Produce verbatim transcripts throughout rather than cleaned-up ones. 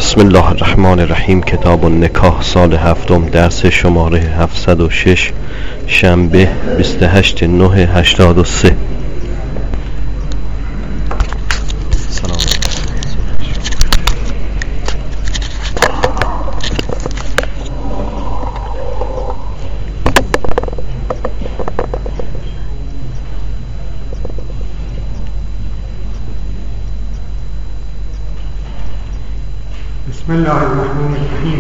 بسم الله الرحمن الرحیم. کتاب النکاح، سال هفتم، درس شماره هفتصد و شش، شنبه بیست و هشتم نه هشتاد و سه. سلام. بسم الله الرحمن الرحیم.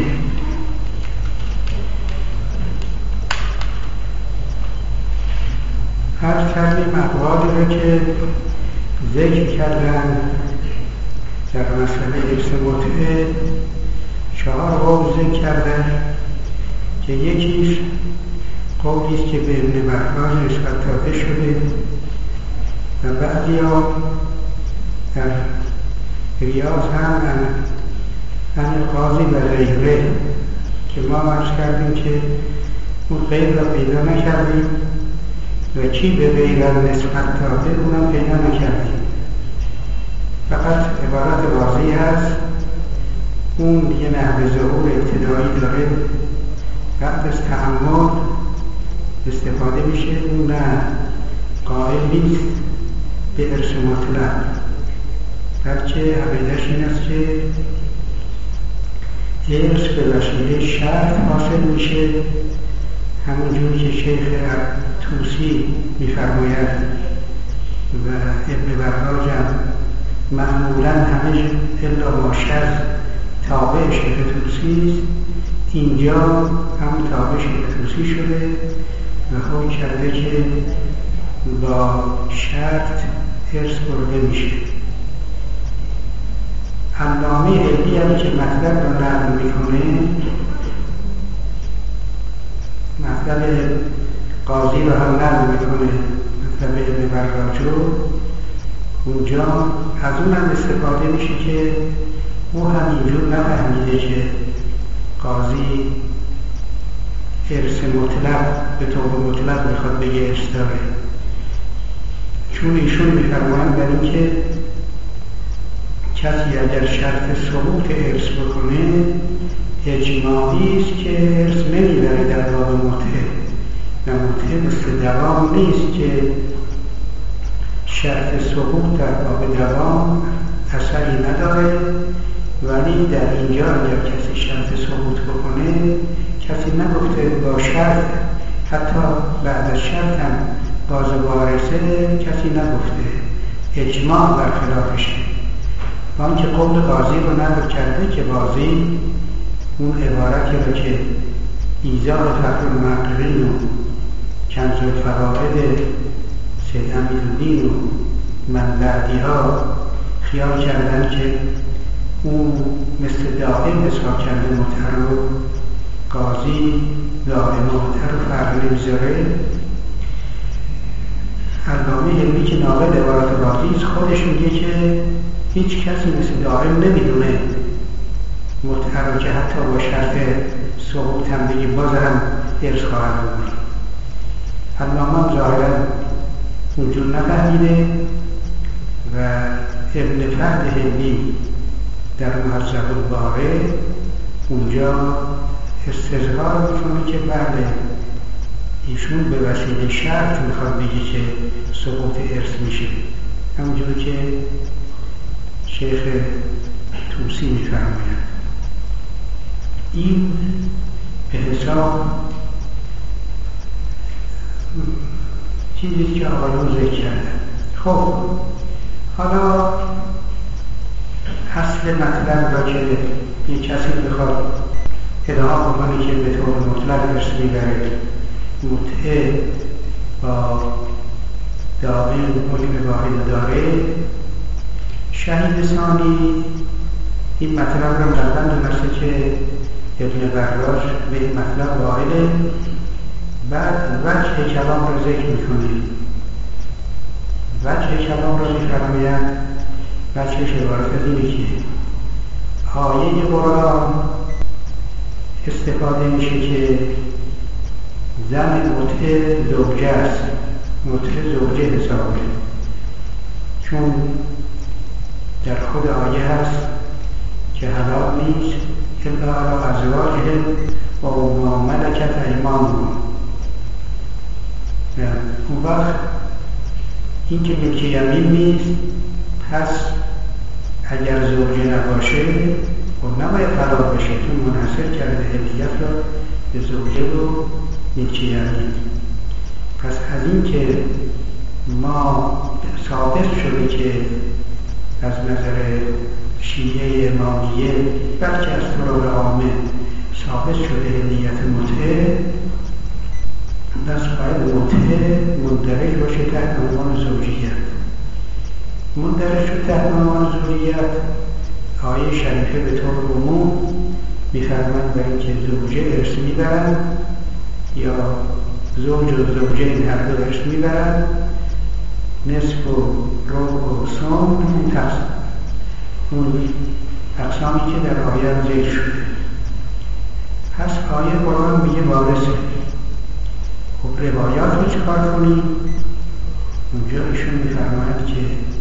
هر کردیم اقوالی رو که ذکر کردن در مسئله ارث متعه، چهار قول ذکر کردن که یکیش قولیست که به ابن بهراج نسبت داده شده و بعضی ها در ریاض هم همین قاضی و غیره که ما عرض کردیم که اون غیر را پیدا نکردیم و کی به غیر نسبت داده اونم پیدا نکردیم. فقط عبارت واضحی هست، اون یه نحو ظهور ابتدایی داره، بعد از تأمل استفاده میشه. اون نه قائل نیست به ارث مطلق، بلکه عقیده‌اش این است که ارث به وسیله شرط حاصل میشه، همونجور که شیخ طوسی میفرماید و ابن بهراج هم معمولا همه الا ما شذ تابع شیخ طوسی است. اینجا هم تابع شیخ طوسی شده و خود کرده که با شرط ارث برده میشه. علامه علمی هم که مطلب رو نقل میکنه، مطلب قاضی رو هم نقل میکنه، مطلب ابن بهراج رو، اونجا از اون هم استفاده میشه که او هم اینجور نفهمیده که قاضی ارث مطلق به طور مطلق میخواد بگه ارث داره، چون ایشون میفرمایند در این که کسی اگر شرط ثبوت ارث بکنه اجماعی است که ارث نمیبره در باب متعه و متعه مثل دوام نیست که شرط ثبوت در باب دوام اثری نداره، ولی در اینجا اگر کسی شرط ثبوت بکنه کسی نگفته با شرط، حتی بعد از شرط هم باز وارثه کسی نگفته، اجماع برخلافشه. آن که قول قاضی رو نقل کرده که قاضی اون عبارتی رو که ایضاح فخر المحققین و کنز الفوائد سید امیرالدین و من بعدی ها خیال کردن که اون مثل دائم حساب کرده متعه رو، قاضی دائم متعه رو فرق نمیذاره. علامه علمی که ناقل عبارت قاضی است خودش میگه که هیچ کسی مثل دائم نمیدونه متعه رو که حتی با شرط ثبوت هم بگی باز هم ارث خواهد بود. علامه هم ظاهرا اونجور نفهمیده و ابن فهد هندی در مهذب البارع اونجا استظهار میکنه که بله ایشون به وسیله شرط میخواد بگی که ثبوت ارث میشه، همونجور که شیخ طوسی میفرماید. این به حساب چیزی که آقایون ذکر کردن. خب حالا اصل مطلب را که یک کسی بخواد ادعا بکنه که به طور مطلق ارث میبره متعه با داغین علم واحد داره، شهید ثانی این مطلب رو قبلا دونسته که ابن بهراج به این مطلب واحده، بعد وجه کلام رو ذکر میکنه. وجه کلام رو میفرماید، وجهش عبارت از اینه که آیه قرآن استفاده میشه که زن متعه زوجه است، متعه زوجه حسابه، چون در خود آیه هست که حلال نیست الا علی ازواجهم و ما ملکت ایمانهم. اون وقت این که ملک یمین نیست، پس اگر زوجه نباشه خب نباید طلاق بشه، چون منحصر کرده هدیت را به زوجه و ملک یمین. پس از این که ما ثابت شده که از نظر شیعه امامیه بلکه از طرق عامه ثابت شده هدیت متعه، بس باید متعه مندرج باشه تحت عنوان زوجیت. مندرج شد تحت عنوان زوجیت، آیه شریفه به طور عموم می‌فرماید برای اینکه زوجه ارث میبرند یا زوج و زوجه این هر دو ارث میبرند، نصف و ربع و سم اون اقسامی که در آیه هم ذکر شده. پس آیه قرآن میگه وارثه. خب روایات رو چکار کنیم؟ اونجا ایشون میفرماید که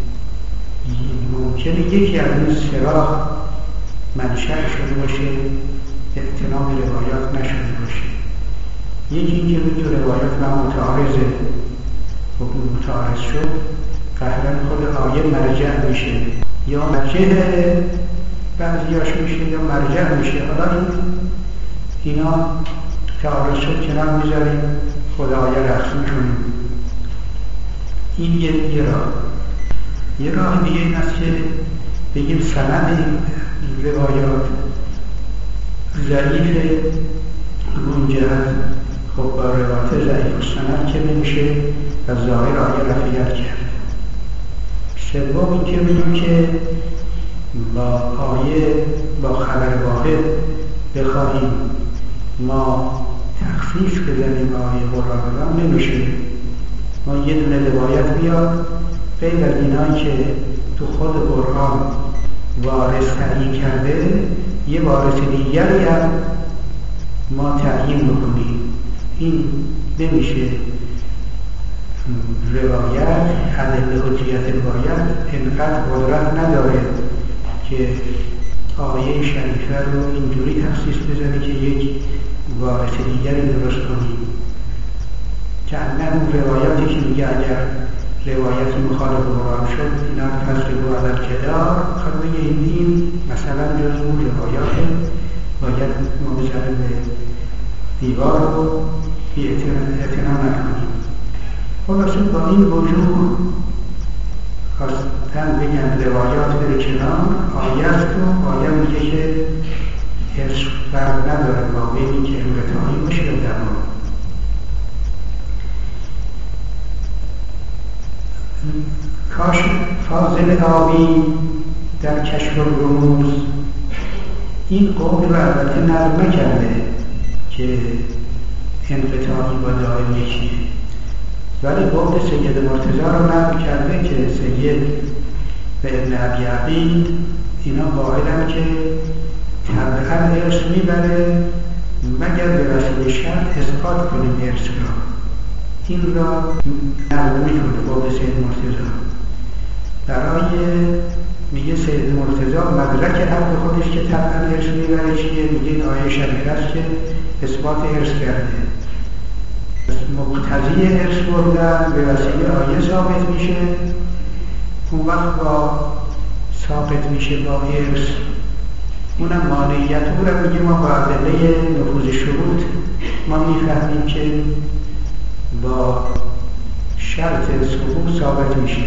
ممکنه یکی از این سراغ منشأ شده باشه، احتمال روایات نشده باشه. یکی اینکه به تو روایات من متعارضه، خب متعارض شد قهرن خود آیه مرجع میشه، یا مرجع بعضیاش میشه یا مرجع میشه. حالا این اینا تعارض شد کنار میذاریم، خود آیه رسم کنیم. این یه, یه راه یه راه دیگه این است که بگیم سند این روایات ضعیف اون جهت، خب با روایات ضعیف سند که نمیشه از ظاهر آیه رفیت کرد. سوم این که بگیم که با آیه با خبر واحد بخواهیم ما تخصیص بزنیم آیه قرآن نمیشه. ما یه دونه روایت بیاد غیر از اینایی که تو خود قرآن وارث تعیین کرده یه وارث دیگری هم ما تعیین بکنیم، این نمیشه. روایت ادله حجیت روایت اینقدر قدرت نداره که آیه شریفه رو اینجوری تخصیص بزنه که یک وارث دیگری درست کنیم. که نه اون روایاتی که میگه اگر روایتی مخالف قرآن شد اینا تصریب و عدد کدار خب بگه این مثلا جز اون روایات باید ما بزنه به دیوار رو بی اعتنا نکنیم. خلاصه با این وجود خواستن بگن روایات بره کنار، آیه است و آیه میگه که ارث فرق نداره با بینی که انقطاعی باشه یا دوام. کاش فاضل آبی در کشف الرموز این قول رو البته نرمه کرده که انقطاعی با دائم یکیه، ولی قول سید مرتضی رو نرم کرده که سید و ابن ابی عقیل اینا قائلن که طبعا ارث میبره مگر به وسیله شرط اثبات کنیم ارث را. این را نرم میکنه قول سید مرتضی. برای میگه سید مرتضی مدرک حق خودش که طبعا ارث میبره چیه؟ میگه این آیه شریفه است که اثبات ارث کرده. مقتضی ارث بردن به وسیله آیه ثابت میشه، اون وقت با ثابت میشه با ارث اونم مانعیت او را میگه ما با ادله نفوذ شروط ما میفهمیم که با شرط ثبوت ثابت میشه.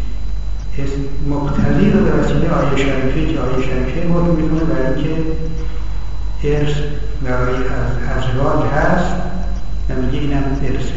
مقتضی رو به وسیله آیه شریفه که آیه شریفه مورد میکنه برای اینکه ارث برای از ازواج هست و میگه اینم ارثه.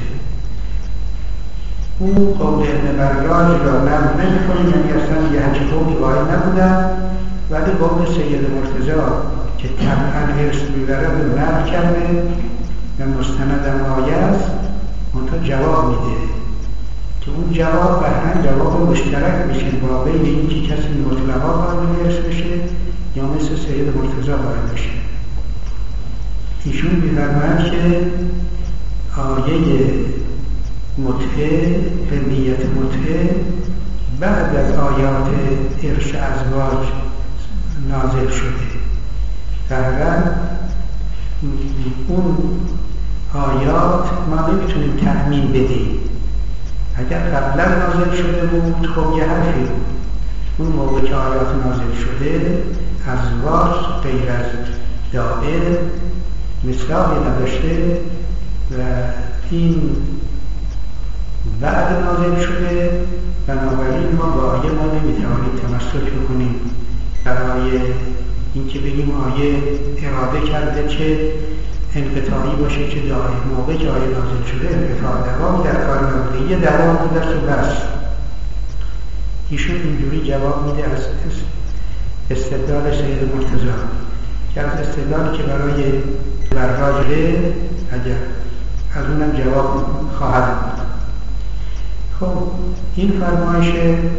او قول ابن برگاج را نرم نمی کنیم، یعنی اصلا یه همچه قولی قائل نبودن، ولی قول سید مرتضی که طبعا ارث میبره رو نرم کرده و مستندم آیه است منتها جواب میده که اون جواب بهرن جواب مشترک میشه با بین این که کسی مطلقا قائل ارث بشه یا مثل سید مرتضی قائل بشه. ایشون می‌فرمایند که آیه متعه هدیت متعه بعد از آیات ارث ازواج نازل شده. ظاهراً اون آیات ما نمیتونیم تأمین بدیم. اگر قبلا نازل شده بود خب یه حرفی بود. اون موقع که آیات نازل شده ازواج غیر از دائر مصداقی نداشته و این بعد نازل شده، بنابراین ما با آیه ما نمیتوانیم تمسک بکنیم برای اینکه بگیم آیه اراده کرده که انقطاعی باشه که دائم. موقع که آیه نازل شده انقطاع دوام در کار نبوده، یه دوام بوده که بس. ایشون اینجوری جواب میده از استدلال سید مرتضی که از استدلالی که برای وراجه اگر از اونم جواب خواهد بود. خب این فرمایش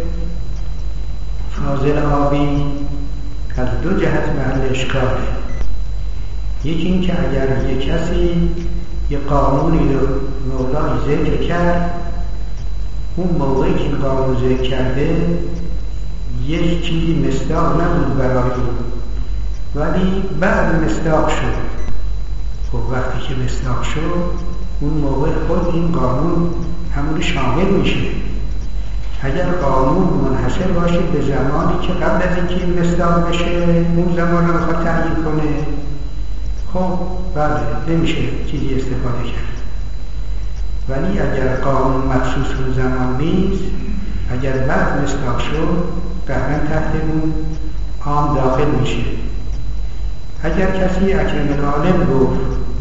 فاضل آبی از دو جهت محل اشکاله. یکی این که اگر یک کسی یک قانونی رو مولای ذکر کرد، اون موقعی که قانون ذکر کرده یک چیزی مصداق نبود برای او، ولی بعد مصداق شد. خب وقتی که مصداق شد اون موقع خود این قانون همون شامل میشه. اگر قانون منحصر باشه به زمانی که قبل از اینکه این مصداق بشه اون زمان رو بخواد تعیین کنه، خب بله نمیشه چیزی استفاده کرد. ولی اگر قانون مخصوص اون زمان نیست، اگر بعد مصداق شد قطعا تحت اون عام داخل میشه. اگر کسی اکرم العالم گفت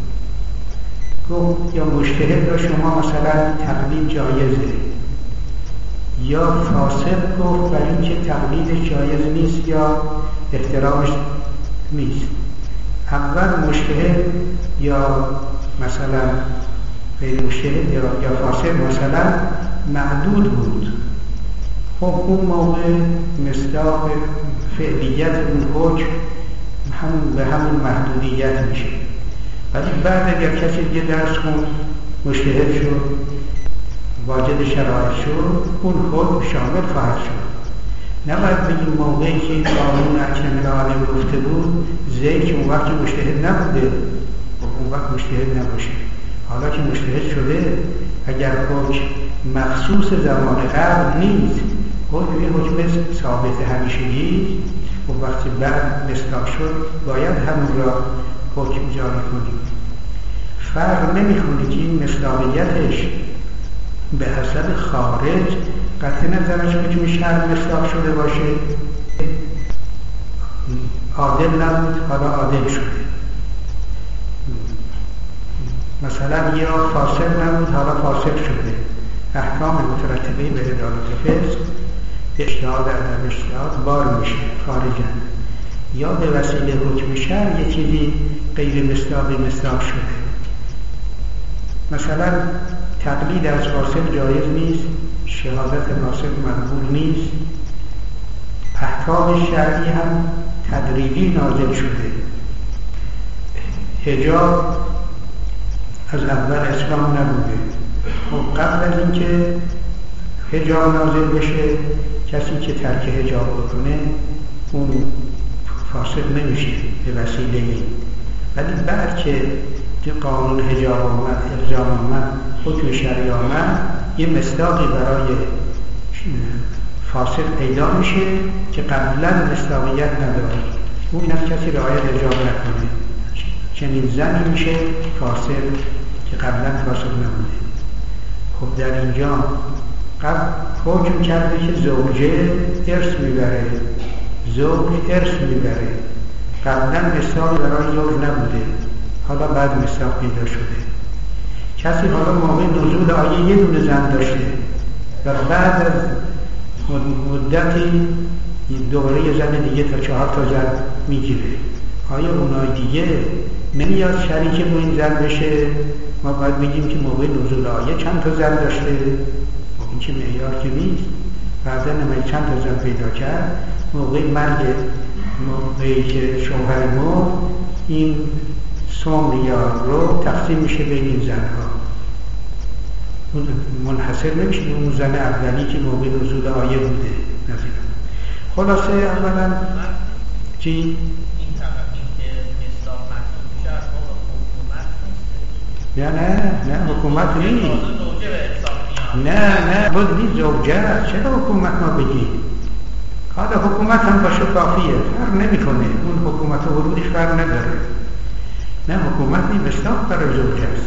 گفت یا مجتهد را شما مثلا تقلید جایزه، یا فاسد گفت برای اینکه تقلید جایز نیست یا احترامش نیست. اول مجتهد یا مثلا غیر مجتهد یا, یا فاسد مثلا معدود بود، خب اون موقع مصداق فعلیت اون حکم همون به همون محدودیت میشه. ولی بعد اگر کسی دیگه درس خوند مجتهد شد واجد شرایط شد، اون حکم شامل خواهد شد. نباید بگیم موقعی که این قانون اکرم العالم گفته بود ذکر اون وقت مجتهد نبوده، اون وقت مجتهد نباشه. حالا که مجتهد شده اگر حکم مخصوص زمان قبل نیست، حکم یه حکم ثابت همیشگی، و وقتی بعد مصداق شد باید همون را حکم جاری کنیم. فرق نمی‌کنه که این مصداقیتش به حسب خارج قطع نظرش میتونه شرط مصداق شده باشه، عادل نبود حالا عادل شده، مثلا یا فاسد نبود حالا فاسد شده. احکام مترتبه به عدالت فسق اجتهاد عدم اجتهاد بار میشه خارجن، یا به وسیله حکم شرع یه چیزی غیر مصداقی مصداق شده. مثلا تقلید از فاسد جایز نیست، شهادت فاسد مقبول نیست، احکام شرعی هم تدریجی نازل شده. حجاب از اول اسلام نبوده، خب قبل از اینکه حجاب نازل بشه کسی که ترک حجاب بکنه اون فاسد نمیشه به وسیله این. ولی بعد که قانون حجاب آمد، الزام آمد، حکم شرعی آمد، یه مصداقی برای فاسد پیدا میشه که قبلا مصداقیت نداره. اون نفس کسی رعایت حجاب نکنه چنین زنی میشه فاسد که قبلا فاسد نبوده. خب در اینجا قبل حکم کرده که زوجه ارث میبره، زوج ارث میبره، قبلا مصداق برای زوج نبوده، حالا بعد مصداق پیدا شده. کسی حالا موقع نزول آیه یه دونه زن داشته و بعد از مدتی دوباره یه زن دیگه تا چهار تا زن میگیره، آیا اونای دیگه نمیاد شریک با این زن بشه؟ ما باید بگیم که موقع نزول آیه چند تا زن داشته؟ این که معیار که نیست. بعدا نمیاد چند تا زن پیدا کرد، موقع مرگ موقعی که شوهر مرد این سوم ریال رو تقسیم میشه بین این زنها، منحصر نمیشه به اون زن اولی که موقع نزول آیه بوده. نظیر خلاصه اولا چی؟ این طبقی که مصداق محسوب میشه از باب حکومت نیست. نه نه نه حکومت نیست. زوجه به حساب میاد. نه نه باز نیست زوجه است. چرا حکومت ما بگیم؟ حالا حکومت هم باشه کافیه، فرق نمیکنه، اون حکومت و ورودش فرق نداره. نه حکومت این مصداق برای زوجه است.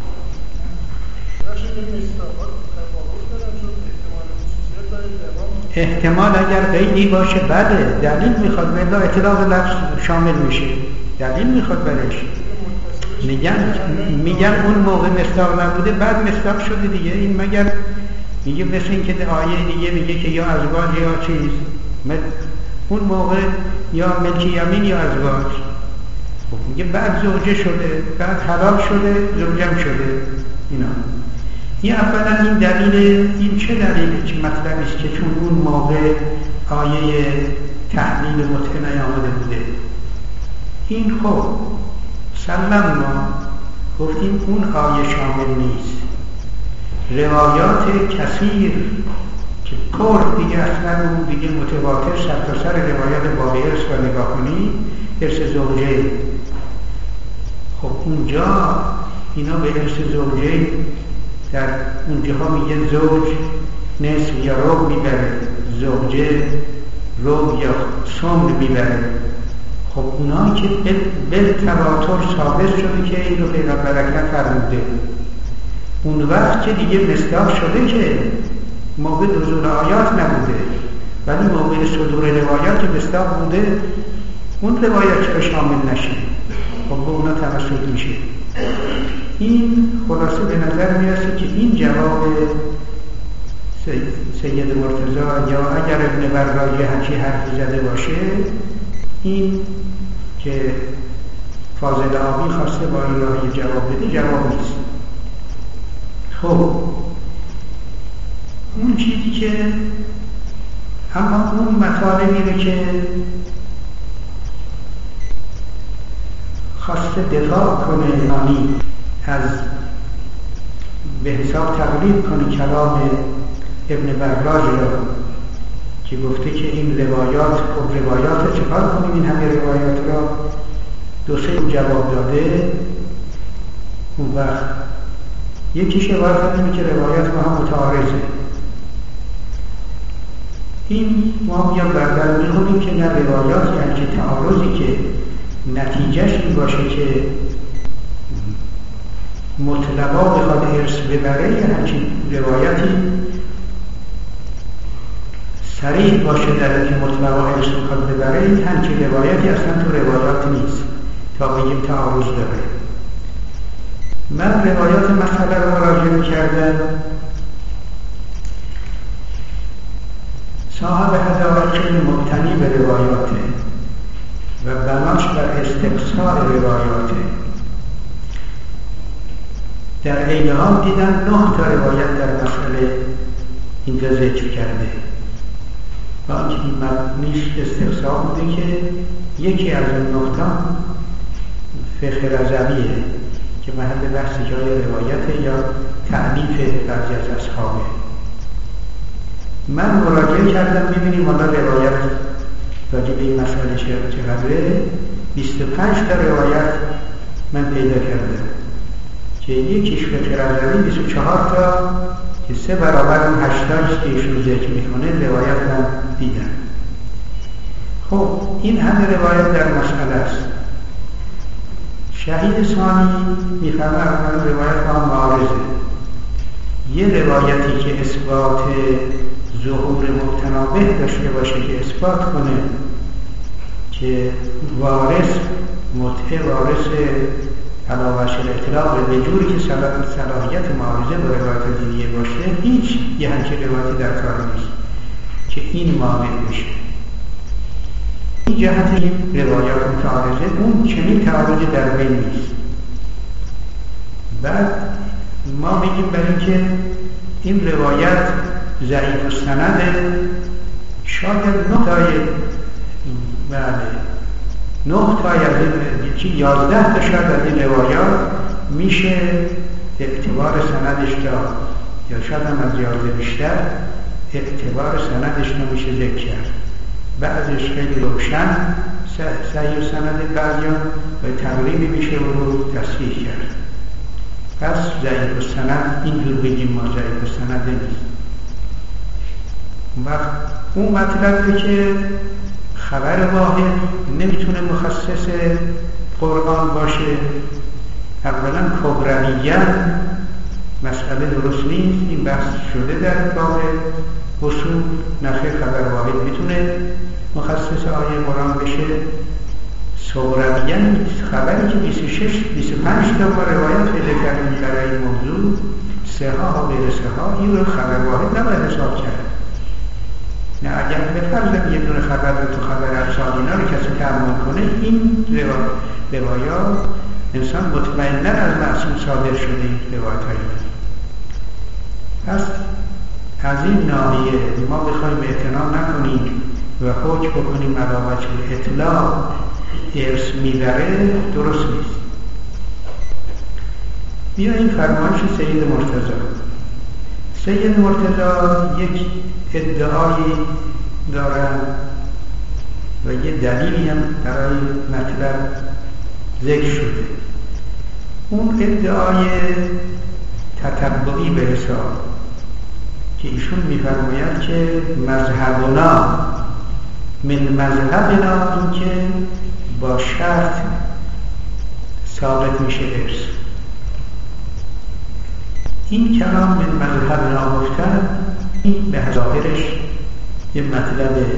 احتمال اگر قیدی باشه بله دلیل میخواد، ولی اطلاق لفظ شامل میشه، دلیل میخواد برش. میگن میگن اون موقع مصداق نبوده بعد مصداق شده دیگه. این مگر میگه مثل این که آیه دیگه میگه که یا ازواج یا چیز، اون موقع یا ملکی یمین یا ازواج، خب میگه بعد زوجه شده، بعد حلال شده، زوجم شده. اینا این اولا این دلیل، این چه دلیلی چه مطلبی است که چون اون موقع آیه تحلیل متقن نیامده بوده. این خب سلم ما گفتیم اون آیه شامل نیست. روایات کثیر که پر دیگه اصلا اون دیگه متواتر سر تا سر روایات باب ارث و نگاه کنی ارث زوجه، خب اونجا اینا به ارث زوجه در اونجاها میگه زوج نصف یا ربع میبره، زوجه ربع یا ثمن میبره. خب اونا که بل تواتر ثابت شده که این رو پیغمبر اکرم فرموده، اون وقت که دیگه مصداق شده که موقع نزول آیات نبوده، ولی موقع صدور روایات که مصداق بوده، اون روایات چرا شامل نشه؟ خب به اونا توسط میشه. این خلاصه به نظر میرسه که این جواب سید, سید مرتضی یا اگر ابن براجی همچی حرفی زده باشه، این که فاضل آبی خواسته با این راهی جواب بده جواب نیست. خب اون چیزی که اما اون مطالبی رو که خواسته دفاع کنه یعنی از به حساب تقلید کنه کلام ابن براج را که گفته که این روایات خب روایات چکار کنیم، این همه روایات را دو سه جواب داده. اون وقت یکیش عبارت اینه که روایات ما هم متعارضه. این ما میان بردر میخونیم که نه روایات یعنی که تعارضی که نتیجهش این باشه که مطلقا بخواد ارث ببره، یه همچین روایتی صریح باشه در این مطلقا ارث بخواد ببره، این همچین روایتی اصلا تو روایات نیست تا بگیم تعارض داره. من روایات مسئله رو مراجعه کردم، صاحب هدایت خیلی مبتنی به روایاته و بناش بر استقصاء روایاته. در عین حال دیدن نه تا روایت در مسئله اینجا ذکر کرده و آنکه این مبنیش استقصاء بوده که یکی از این نه تا فقه رضویه که محل بحث جای روایت یا تعلیف بعضی از اصحابه. من مراجعه کردم ببینیم حالا روایت راجع به این مسئله چقدره. بیست و پنج تا روایت من پیدا کردم که یکیش فقه رضوی بیست و چهار تا که سه برابر اون هشتاش که ایشون ذکر میکنه روایت من دیدم. خب این همه روایت در مسئله است. شهید ثانی میفرمه اول روایت ما معارضه. یه روایتی که اثبات ظهور مبتنابه داشته باشه که اثبات کنه که وارث متع وارث علاوه شر اطلاق به جوری که صلاحیت معارضه با روایت دینیه باشه، هیچ یه همچه روایتی در کار نیست که این مانع بشه. این جهت این روایات متعارضه، اون چنین تعارضی در بین نیست. بعد ما میگیم برای اینکه این روایت ضعیف السنده، شاید نه تای بله نه تای از این که یازده تا شاید از این روایات میشه اعتبار سندش داد، یا شاید هم از یازده بیشتر اعتبار سندش نمیشه ذکر کرد. بعضش خیلی روشن صحیح و سند بعضیان به تقریبی میشه و رو تصحیح کرد. پس ضعیف السند اینجور بگیم ما ضعیف السند نیست. وقت اون مطلبی که خبر واحد نمیتونه مخصص قرآن باشه، اولا کبرویت مسئله درست نیست، این بحث شده در باب اصول. نخیر، خبر واحد میتونه مخصص آیه قرآن بشه. صغرویت نیست، خبری که بیست و شش بیست و پنج تا با روایت پیدا کردیم برای این موضوع، سه ها و غیر سه ها، این رو خبر واحد نباید حساب کرد. نه اگر به فرض یک دونه خبر رو تو خبر ارسال اینا رو کسی تأمل کنه، این روایات انسان مطمئناً از معصوم صادر شده این روایت هایی. پس از این ناحیه ما بخوایم اعتنا نکنیم و حکم بکنیم علی وجه اطلاق ارث میبره، درست نیست. بیا این فرمایش سید مرتضی. سید مرتضی یک ادعایی دارن و یه دلیلی هم برای مطلب ذکر شده. اون ادعای تتبعی به حساب که ایشون میفرماید که مذهبنا من مذهبنا، این که با شرط ثابت میشه ارث. این کلام من مذهبنا گفتن این به ظاهرش یه مطلب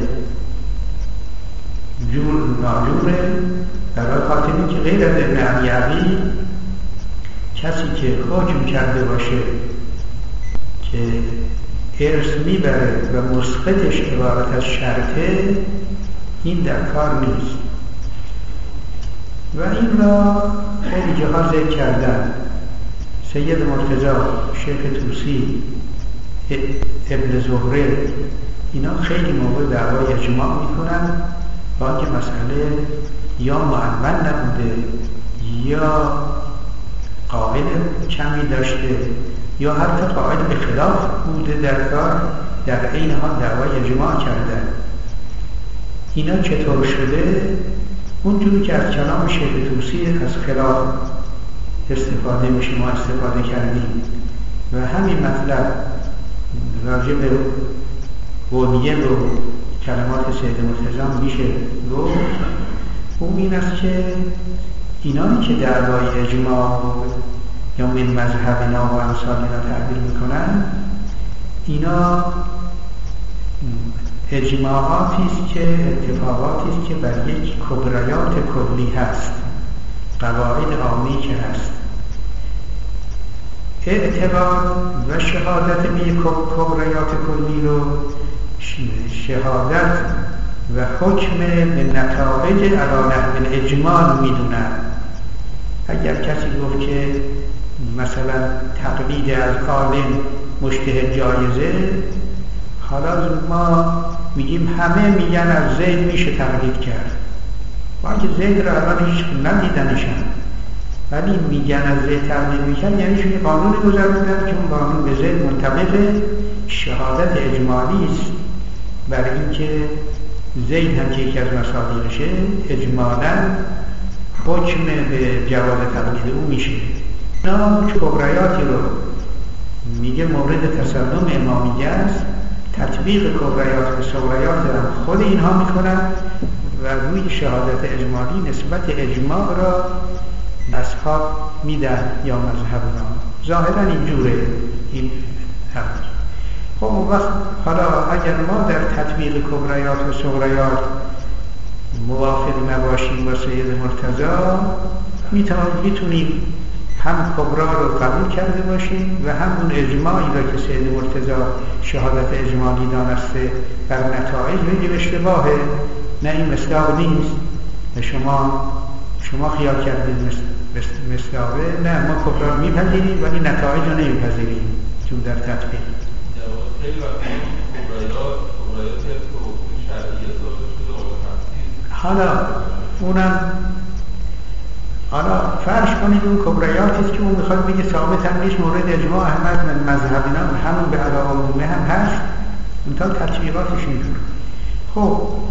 جور ناجوره، برای خاطر اینکه غیر از ابن عبی کسی که حکم کرده باشه که ارث میبره و مسقطش عبارت از شرطه، این در کار نیست و این را خیلی جاها ذکر کردن. سید مرتضی، شیخ طوسی، ابن زهره، اینا خیلی موقع دعوای اجماع میکنن با اینکه مسئله یا معول نبوده یا قاعده کمی داشته یا حتی قاعده به خلاف بوده در کار، در این حال دعوای اجماع کردن. اینا چطور شده؟ اونجوری که از کلام شیخ طوسی از خلاف استفاده میشه، ما استفاده کردیم و همین مطلب راجع به قومیه و کلمات سید مرتضی میشه گفت. اون این است که اینانی که دعوای اجماع یا من مذهبنا و امثالنا تعبیر میکنن، اینا اجماعاتی است که اتفاقاتی است که بر یک کبریات کلی هست، قواعد عامی که هست. اعتبار و شهادت به یک کبریات کلی رو شهادت و حکم به نتایج علی نحو الاجمال میدونن. اگر کسی گفت که مثلا تقلید از عالم مجتهد جایزه، حالا ما میگیم همه میگن از زید میشه تقلید کرد، با اینکه زید را الان هیچ ندیدنشن، ولی میگن از زید تقلید میکرد، یعنی چون قانون گذاردن که اون قانون به زید منطبق شهادت اجمالی است بر اینکه زید هم که یکی از مصادیقشه اجمالاً حکم به جواز تقلید او میشه. اینا کبریاتی رو میگه مورد تسلم امامیه است، تطبیق کبریات و صغریات هم خود اینها میکنن و روی شهادت اجمالی نسبت اجماع را اصحاب میدن یا مذهبنا. ظاهرا اینجوره این هم. خب اون وقت حالا اگر ما در تطبیق کبریات و صغریات موافق نباشیم با سید مرتضی، میتونیم هم کبرا رو قبول کرده باشیم و هم اون اجماعی را که سید مرتضی شهادت اجمالی دانسته بر نتایج بگیم اشتباهه، نه این مصداق نیست و شما شما خیال کردید مصداقه، نه ما کبرا رو میپذیریم ولی نتایج رو نمیپذیریم چون در تطبیق خیلی وقتی کبرایات کبرایات شرعیه صادر شده و حالا اونم حالا فرض کنید اون کبریاتی است که اون میخواد بگه ثابت هم نیست، مورد اجماع احمد من مذهبینا همون به علاوه عمومه هم هست، اونتا تطبیقاتش اینجور. خب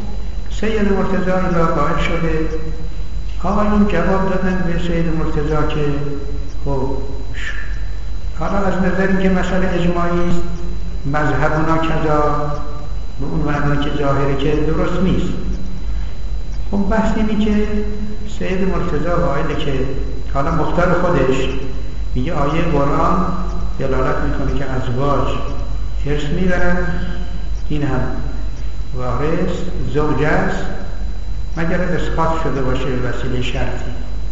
سید مرتضی این را قائل شده. آقایون جواب دادن به سید مرتضی که خب حالا از نظر اینکه مسئله اجماعی است، مذهبنا کذا، به اون معنی که ظاهره که درست نیست. خب بحث اینه که سید مرتضی قائله که حالا مختار خودش میگه آیه قرآن دلالت میکنه که ازواج ارث میبرن، این هم وارث زوج است مگر اسقاط شده باشه به وسیله شرطی.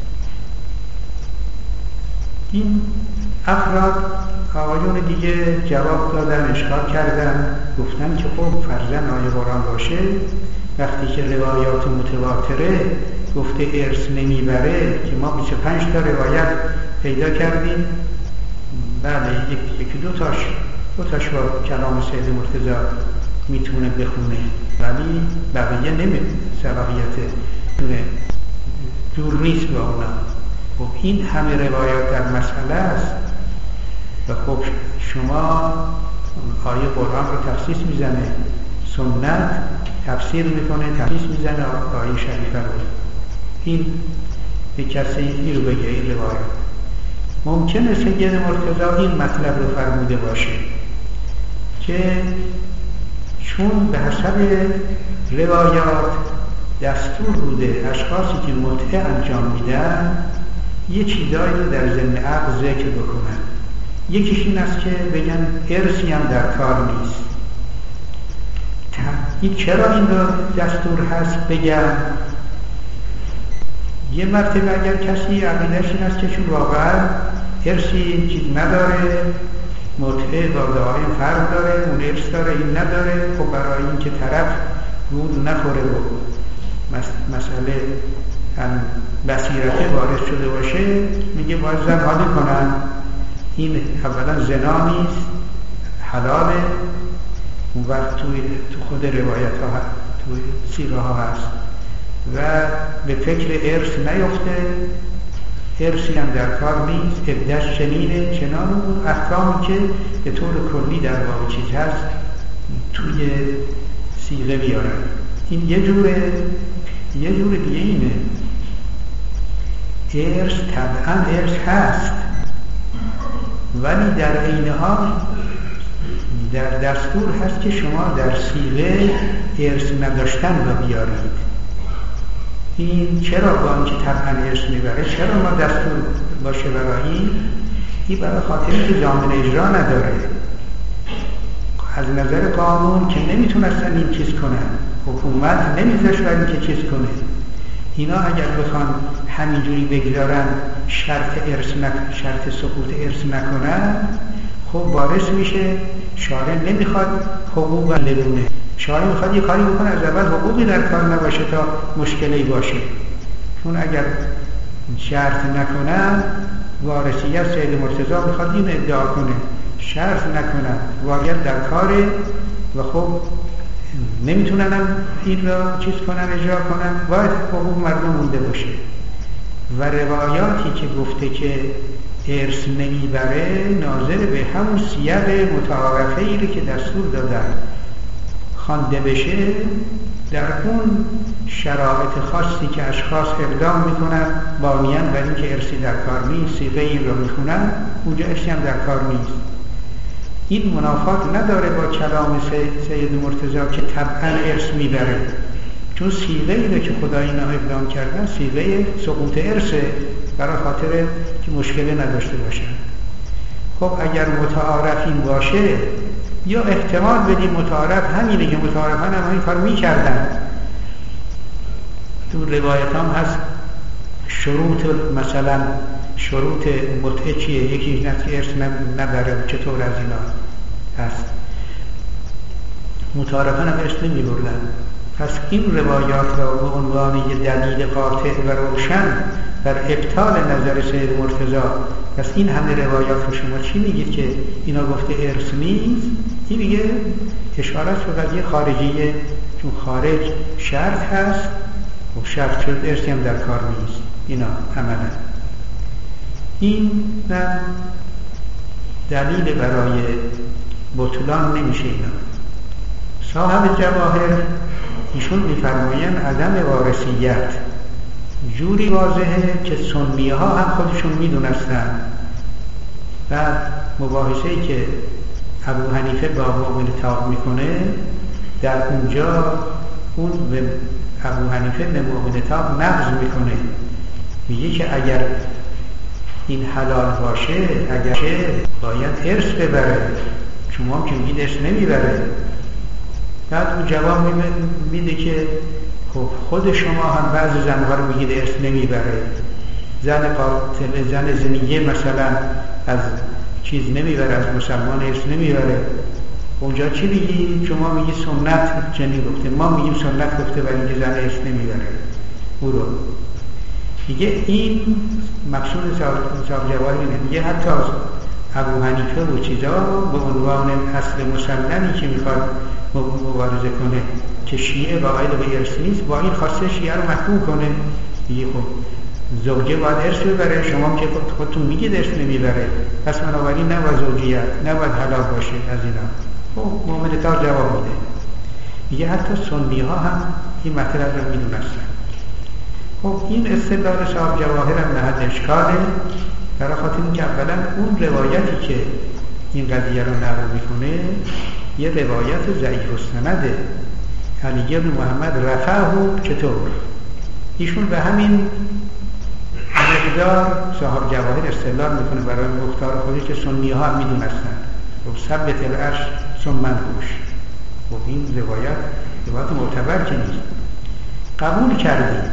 این افراد آقایون دیگه جواب دادن، اشکال کردن، گفتن که خب فرضاً آیه قرآن باشه وقتی که روایات متواتره گفته ارث نمیبره که ما بیست و پنج تا روایت پیدا کردیم، بله یکی دو تاش دو تاش با کلام سید مرتضی میتونه بخونه ولی بقیه نمی صلاحیت دونه جور نیست با اونا. خب این همه روایات در مسئله است و خب شما آیه قرآن رو تخصیص میزنه، سنت تفسیر میکنه تخصیص میزنه آیه شریفه رو. این به کسی این رو بگه این روایت. ممکنه سید مرتضی این مطلب رو فرموده باشه که چون به حسب روایات دستور بوده اشخاصی که متعه انجام میدن یه چیزایی رو در ضمن عقل ذکر بکنن. یکیش این است که بگن ارثی هم در کار نیست. این چرا این رو دستور هست بگن؟ یه مرتبه اگر کسی عقیده‌اش این است که چون واقعا ارثی چیز نداره، متعه با دائم فرق داره، اون ارث داره این نداره، خب برای این که طرف رود نخوره و مسئله هم بصیرت وارد شده باشه میگه باید زن حالی کنن. این اولا زنا نیست، حلاله، اون وقت توی تو خود روایت ها توی سیره ها هست و به فکر ارث نیفته، ارثی هم در کار نیست، عده‌اش چنینه چنان اون احکامی که به طور کلی در واقع چیز هست توی سیغه بیارن. این یه جوره. یه جور دیگه اینه ارث طبعا ارث هست ولی در عین حال در دستور هست که شما در سیغه ارث نداشتن رو بیارید. این چرا با اینکه طبعا ارث میبره چرا ما دستور باشه برای این؟ این برای خاطری که ضامن اجرا نداره. از نظر قانون که نمیتونستن این چیز کنن، حکومت نمیذاش برای این که چیز کنه. اینا اگر بخوان همینجوری بگذارن شرط ارث نک... شرط سقوط ارث نکنن، خب وارث میشه. شارع نمیخواد حقوق لدونه، شارع میخواد یه کاری بکنه از اول حقوقی در کار نباشه تا مشکلی باشه. چون اگر شرط نکنن وارثیت سید مرتضی میخواد این ادعا کنه، شرط نکنن واقعیت در کاره و خب نمیتونن هم این را چیز کنن اجرا کنن، باید حقوق مردم مونده باشه. و روایاتی که گفته که ارث نمیبره ناظر به همون سیاق متعارفه ای که دستور دادن خوانده بشه در اون شرایط خاصی که اشخاص اقدام میکنن بانیان بر این که ارثی در کار نیست، سیغه این رو میخونن، اونجا ارثی هم در کار نیست. این منافات نداره با کلام سید مرتضی که طبعا ارث میبره، چون سیغه اینه که خدای اینا اقدام کردن سیغه سقوط ارثه برای خاطر که مشکلی نداشته باشن. خب اگر متعارف این باشه یا احتمال بدیم متعارف همینه که متعارفان هم این کار میکردن. تو روایت هم هست شروط، مثلا شروط متعه چیه؟ یکی نه که ارث نبره، چطور از اینا هست متعارفان هم ارث نمی بردن. پس این روایات را به عنوان یه دلیل قاطع و روشن بر ابطال نظر سید مرتضی، پس این همه روایات رو شما چی میگید که اینا گفته ارث نیست؟ این میگه اشارت به قضیه خارجیه، چون خارج شرط هست و شرط شد ارثی هم در کار نیست. اینا عملا این نه دلیل برای بطلان نمیشه. اینا صاحب جواهر ایشون میفرمایند عدم وارثیت جوری واضحه که سنیه ها هم خودشون میدونستن. بعد مباحثه ای که ابو حنیفه با مؤمن تاق میکنه در اونجا اون به ابو حنیفه به مؤمن تاق نقض میکنه، میگه که اگر این حلال باشه اگر باید ارث ببره، شما که میگید ارث نمیبره. بعد اون جواب میده که خب خود شما هم بعضی زنها رو میگید ارث نمیبره، زن قاتل زن زنیه مثلا از چیز نمیبره، از مسلمان ارث نمیبره. اونجا چی میگی؟ شما میگی سنت چنین گفته، ما میگیم سنت گفته ولی اینکه زن ارث نمیبره. او رو میگه این مقصود صاحب جواهر اینه، میگه حتی از ابو حنیفه و چیزا به عنوان اصل مسلمی که میخواد مبارزه کنه که شیعه قائل به ارث نیست، با این خواسته شیعه رو محکوم کنه. میگه خب زوجه باید ارث ببره، شما که خودتون میگید ارث نمیبره، پس بنابراین نباید زوجیت نباید حلال باشه از اینا. خب مؤمن تاق جواب میده، میگه حتی سنی ها هم این مطلب رو میدونستن. خب این استدلال صاحب جواهر هم نهد اشکاله، برای خاطر اینکه اولا اون روایتی که این قضیه رو نقل میکنه یه روایت ضعیف السنده. علی بن محمد رفعه چطور؟ ایشون به همین مقدار صاحب جواهر استدلال میکنه برای مختار خودی که سنی ها هم میدونستن. خب ثبت العرش ثم منحوش. خب این روایت روایت معتبر که نیست، قبول کردیم.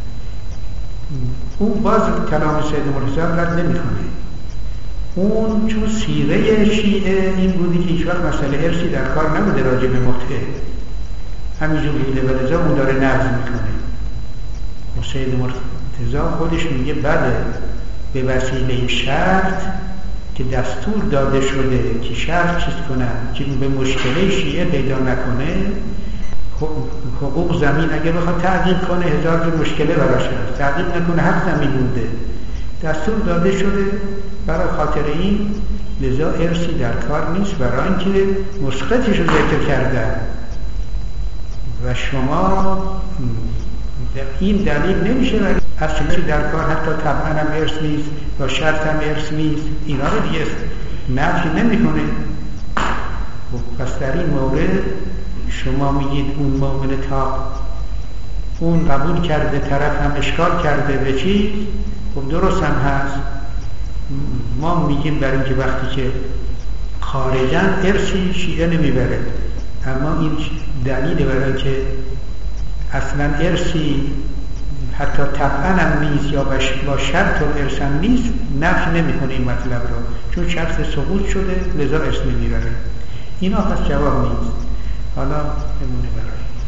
اون باز کلام سید مرتضی رد نمیکنه. اون چون سیره شیعه این بودی که هیچ وقت مسئله ارثی در کار نبوده راجع به متعه، همینجور بوده و لذا اون داره نقض میکنه. و سید مرتضی خودش میگه بله به وسیله شرط که دستور داده شده که شرط چیز کنن که به مشکله شیعه پیدا نکنه، حقوق زمین اگه بخواد تعقیب کنه هزار جور مشکله براش هست، تعقیب نکنه حق زمین بوده، دستور داده شده برای خاطر این، لذا ارثی در کار نیست برای اینکه مسقطش رو ذکر کردن و شما این دلیل نمیشه و اصلی در کار حتی طبعا هم ارث نیست و شرط هم ارث نیست، اینا رو دیگه نفی نمیکنه. پس در این مورد شما میگید اون مؤمن تاق اون قبول کرده، طرف هم اشکال کرده به چی؟ خب درست هم هست. ما میگیم برای اینکه وقتی که خارجن ارثی شیعه نمیبره، اما این دلیل برای که اصلا ارثی حتی طبعا هم نیست یا با شرط و ارث هم نیست، نفی نمیکنه این مطلب رو، چون شرط سقوط شده لذا ارث نمیبره. اینا پس جواب نیست. حالا بمونه برای